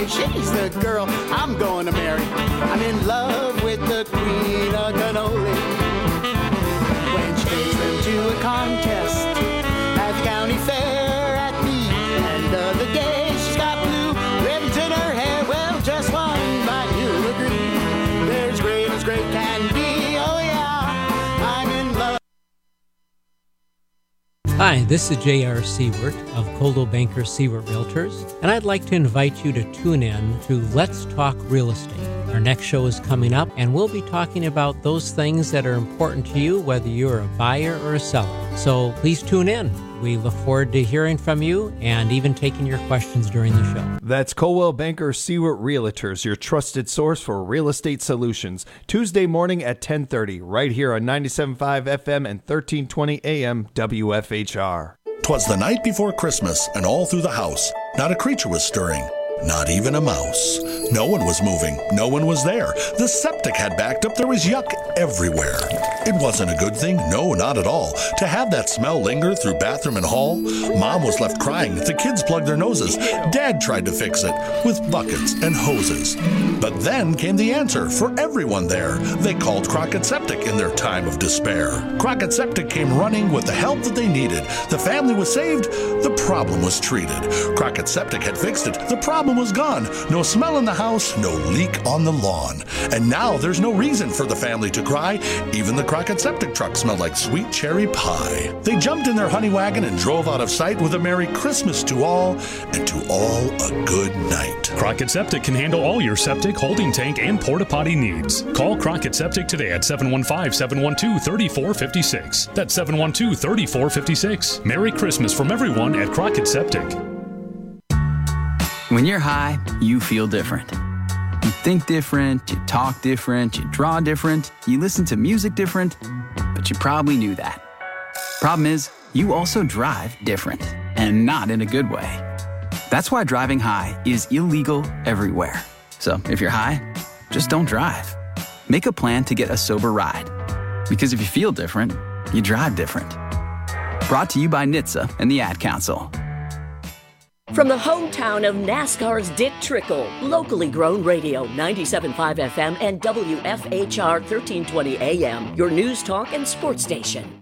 she's the girl I'm going to marry. I'm in love with the queen of cannoli. When she takes them to a contest at the county fair at the end of the day, she's got blue ribbons in her hair. Well, just one might you'll agree. They're as great as great can be. Oh yeah, I'm in love. Hi, this is J.R. Seward of Coldwell Banker Seward Realtors, and I'd like to invite you to tune in to Let's Talk Real Estate. Our next show is coming up, and we'll be talking about those things that are important to you, whether you're a buyer or a seller. So please tune in. We look forward to hearing from you and even taking your questions during the show. That's Coldwell Banker Seward Realtors, your trusted source for real estate solutions. Tuesday morning at 10:30, right here on 97.5 FM and 1320 AM WFHR. 'Twas the night before Christmas, and all through the house, not a creature was stirring. Not even a mouse. No one was moving. No one was there. The septic had backed up. There was yuck everywhere. It wasn't a good thing. No, not at all. To have that smell linger through bathroom and hall. Mom was left crying. The kids plugged their noses. Dad tried to fix it with buckets and hoses. But then came the answer for everyone there. They called Crockett Septic in their time of despair. Crockett Septic came running with the help that they needed. The family was saved. The problem was treated. Crockett Septic had fixed it. The problem was gone. No smell in the house, no leak on the lawn. And now there's no reason for the family to cry. Even the Crockett Septic truck smelled like sweet cherry pie. They jumped in their honey wagon and drove out of sight with a Merry Christmas to all, and to all a good night. Crockett Septic can handle all your septic, holding tank, and porta potty needs. Call Crockett Septic today at 715-712-3456. That's 712-3456. Merry Christmas from everyone at Crockett Septic. When you're high, you feel different. You think different, you talk different, you draw different, you listen to music different, but you probably knew that. Problem is, you also drive different, and not in a good way. That's why driving high is illegal everywhere. So if you're high, just don't drive. Make a plan to get a sober ride. Because if you feel different, you drive different. Brought to you by NHTSA and the Ad Council. From the hometown of NASCAR's Dick Trickle, locally grown radio, 97.5 FM and WFHR 1320 AM, your news, talk, and sports station.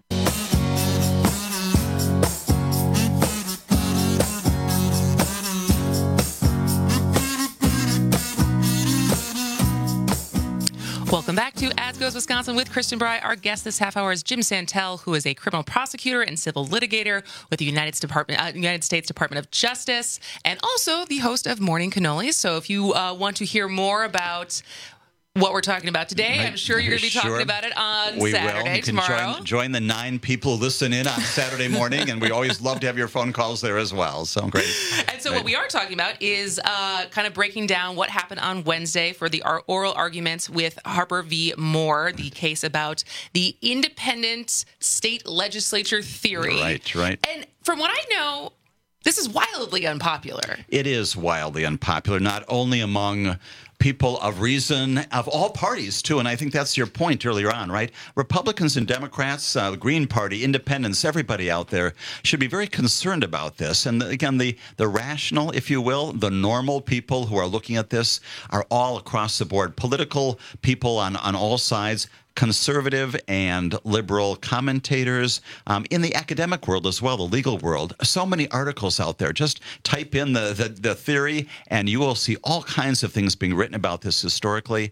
Welcome back to As Goes Wisconsin with Kristen Bry. Our guest this half hour is Jim Santel, who is a criminal prosecutor and civil litigator with the United States Department of Justice, and also the host of Morning Cannolis. So if you want to hear more about what we're talking about today, I'm sure you're going to be talking about it on Saturday, tomorrow. Join the 9 people who listen in on Saturday morning, and we always love to have your phone calls there as well. So great. And so what we are talking about is kind of breaking down what happened on Wednesday for the oral arguments with Harper v. Moore, the case about the independent state legislature theory. Right. And from what I know, this is wildly unpopular. It is wildly unpopular, not only among people of reason, of all parties, too. And I think that's your point earlier on, right? Republicans and Democrats, the Green Party, independents, everybody out there should be very concerned about this. And again, the rational, if you will, the normal people who are looking at this are all across the board. Political people on all sides, conservative and liberal commentators, in the academic world as well, the legal world. So many articles out there. Just type in the theory and you will see all kinds of things being written about this historically.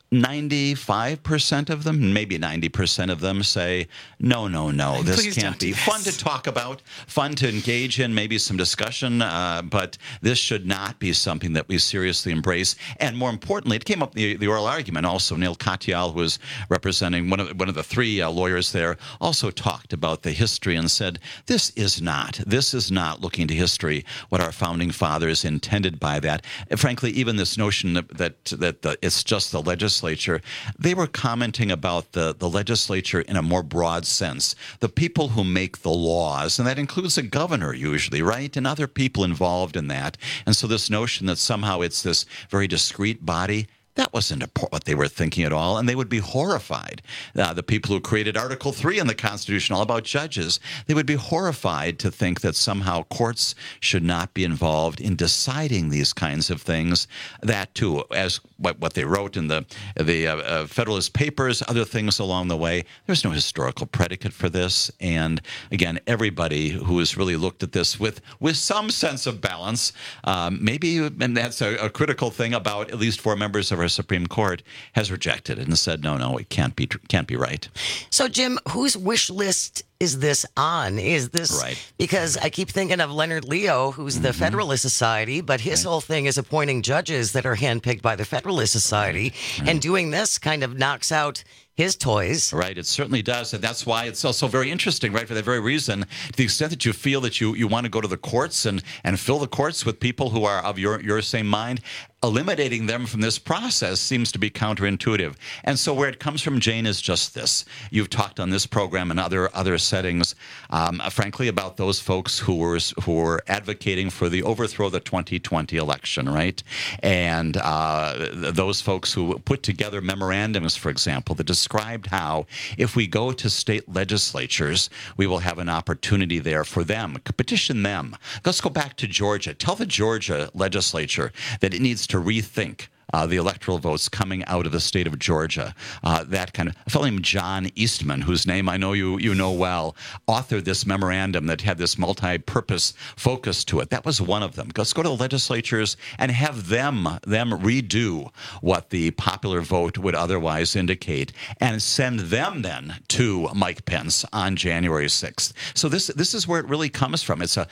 95% of them, maybe 90% of them say, no, this can't be. Fun to talk about, fun to engage in, maybe some discussion, but this should not be something that we seriously embrace. And more importantly, it came up the oral argument also. Neil Katyal, who was representing one of the 3 lawyers there, also talked about the history and said, this is not looking to history what our founding fathers intended by that. And frankly, even this notion that it's just the legislature, they were commenting about the legislature in a more broad sense. The people who make the laws, and that includes a governor usually, right? And other people involved in that. And so this notion that somehow it's this very discrete body, That wasn't what they were thinking at all, and they would be horrified. The people who created Article 3 in the Constitution, all about judges, they would be horrified to think that somehow courts should not be involved in deciding these kinds of things. That, too, as what they wrote in the Federalist Papers, other things along the way, there's no historical predicate for this. And, again, everybody who has really looked at this with some sense of balance, maybe, and that's a critical thing about at least 4 members of our Supreme Court, has rejected it and said, no, it can't be right. So, Jim, whose wish list is this on? Is this right? Because I keep thinking of Leonard Leo, who's the Federalist Society, but his whole thing is appointing judges that are handpicked by the Federalist Society, and doing this kind of knocks out his toys. Right, it certainly does. And that's why it's also very interesting, right, for that very reason. To the extent that you feel that you want to go to the courts and fill the courts with people who are of your same mind, eliminating them from this process seems to be counterintuitive. And so where it comes from, Jane, is just this. You've talked on this program and other settings, frankly, about those folks who were advocating for the overthrow of the 2020 election, right? And those folks who put together memorandums, for example, that described how if we go to state legislatures, we will have an opportunity there for them, petition them. Let's go back to Georgia. Tell the Georgia legislature that it needs to rethink the electoral votes coming out of the state of Georgia. That kind of a fellow named John Eastman, whose name I know you know well, authored this memorandum that had this multi-purpose focus to it. That was one of them. Let's go to the legislatures and have them redo what the popular vote would otherwise indicate, and send them then to Mike Pence on January 6th. So this is where it really comes from. It's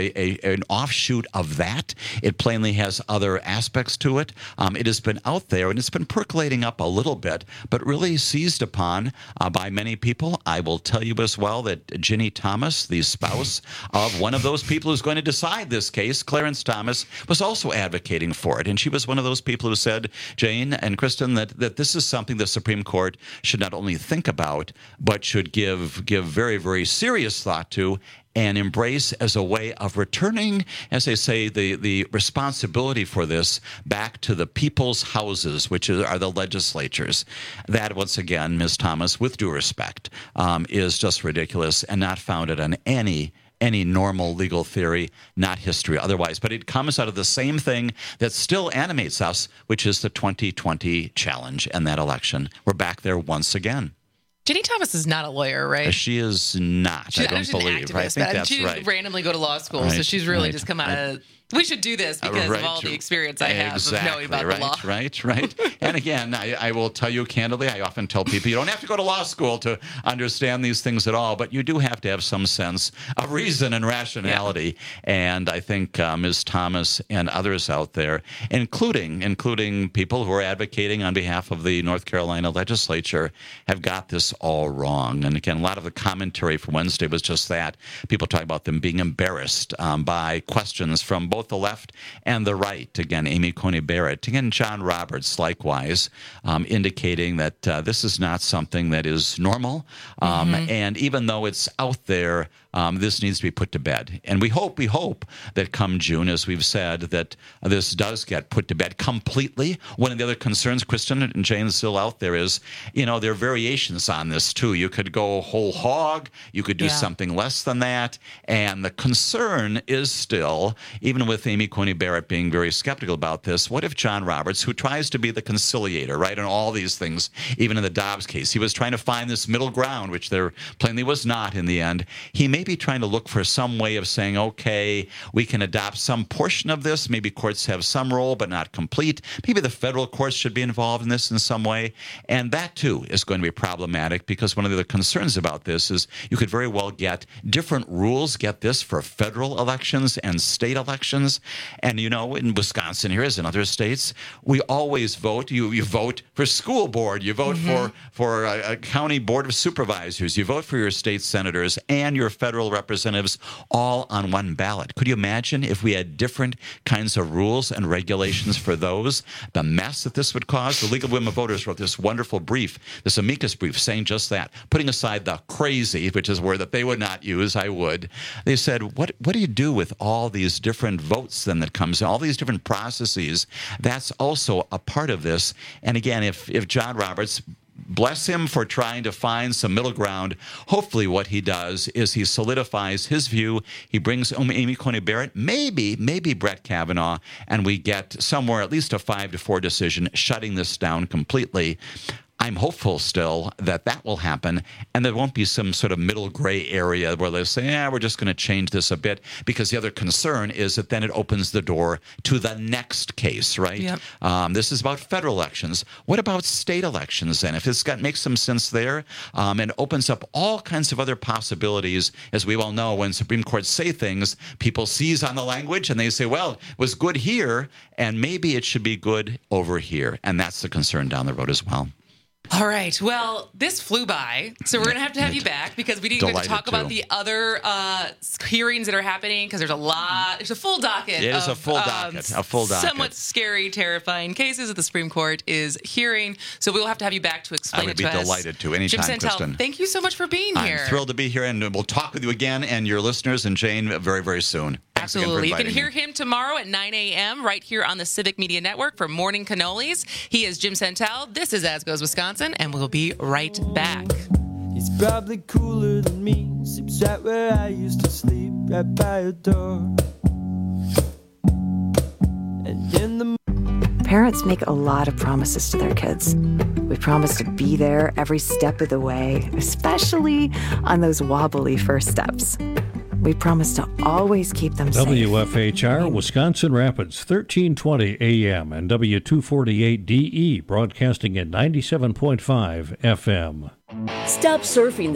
an offshoot of that. It plainly has other aspects to it. It has been out there and it's been percolating up a little bit, but really seized upon by many people. I will tell you as well that Ginny Thomas, the spouse of one of those people who's going to decide this case, Clarence Thomas, was also advocating for it. And she was one of those people who said, Jane and Kristen, that this is something the Supreme Court should not only think about, but should give very, very serious thought to and embrace as a way of returning, as they say, the responsibility for this back to the people's houses, which are the legislatures. That, once again, Ms. Thomas, with due respect, is just ridiculous and not founded on any normal legal theory, not history otherwise. But it comes out of the same thing that still animates us, which is the 2020 challenge and that election. We're back there once again. Ginny Thomas is not a lawyer, right? She is not. I don't believe. Activist, right? I think that's she right. Randomly go to law school, so she's really just come out of. We should do this because of all the experience I have of knowing about the law. Right. And again, I will tell you candidly, I often tell people you don't have to go to law school to understand these things at all, but you do have to have some sense of reason and rationality. Yeah. And I think Ms. Thomas and others out there, including people who are advocating on behalf of the North Carolina legislature, have got this all wrong. And again, a lot of the commentary for Wednesday was just that. People talk about them being embarrassed by questions from both the left and the right. Again, Amy Coney Barrett. Again, John Roberts, likewise, indicating that this is not something that is normal. And even though it's out there, this needs to be put to bed. And we hope that come June, as we've said, that this does get put to bed completely. One of the other concerns, Kristen and Jane, still out there is, there are variations on this, too. You could go whole hog. You could do something less than that. And the concern is still, even with Amy Coney Barrett being very skeptical about this, what if John Roberts, who tries to be the conciliator, right, on all these things, even in the Dobbs case, he was trying to find this middle ground, which there plainly was not in the end. He may be trying to look for some way of saying, okay, we can adopt some portion of this. Maybe courts have some role, but not complete. Maybe the federal courts should be involved in this in some way. And that, too, is going to be problematic because one of the other concerns about this is you could very well get different rules, get this for federal elections and state elections. And, in Wisconsin here, as in other states, we always vote. You vote for school board. You vote for a county board of supervisors. You vote for your state senators and your federal representatives all on one ballot. Could you imagine if we had different kinds of rules and regulations for those? The mess that this would cause? The League of Women Voters wrote this wonderful brief, this amicus brief, saying just that, putting aside the crazy, which is a word that they would not use, I would. They said, what do you do with all these different votes then that comes in, all these different processes, that's also a part of this. And again, if John Roberts, bless him for trying to find some middle ground. Hopefully what he does is he solidifies his view. He brings Amy Coney Barrett, maybe Brett Kavanaugh, and we get somewhere at least a 5-4 decision shutting this down completely. I'm hopeful still that will happen, and there won't be some sort of middle gray area where they say, we're just going to change this a bit, because the other concern is that then it opens the door to the next case, right? Yep. This is about federal elections. What about state elections then? If this makes some sense there, and opens up all kinds of other possibilities, as we all know, when Supreme Court say things, people seize on the language and they say, well, it was good here, and maybe it should be good over here. And that's the concern down the road as well. All right. Well, this flew by, so we're going to have you back because we didn't get to talk about the other hearings that are happening because there's a lot. There's a full docket. It is a full docket. Somewhat scary, terrifying cases that the Supreme Court is hearing. So we'll have to have you back to explain it to us. I would be delighted to anytime, Jim Santel, Kristen. thank you so much for being here. I'm thrilled to be here, and we'll talk with you again and your listeners and Jane very, very soon. Absolutely. You can hear him tomorrow at 9 a.m. right here on the Civic Media Network for Morning Cannolis. He is Jim Santel. This is As Goes Wisconsin, and we'll be right back. He's probably cooler than me. Sleeps right where I used to sleep, right by your door. And in the Parents make a lot of promises to their kids. We promise to be there every step of the way, especially on those wobbly first steps. We promise to always keep them safe. WFHR, Wisconsin Rapids, 1320 AM and W248DE, broadcasting at 97.5 FM. Stop surfing